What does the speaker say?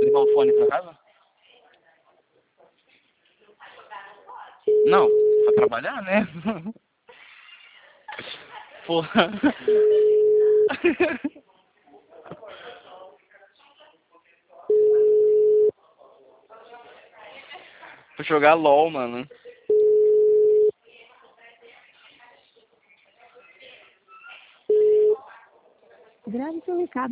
levar o fone pra casa? Não, pra trabalhar, né? Porra. Pra jogar LOL, mano. Grave seu recado.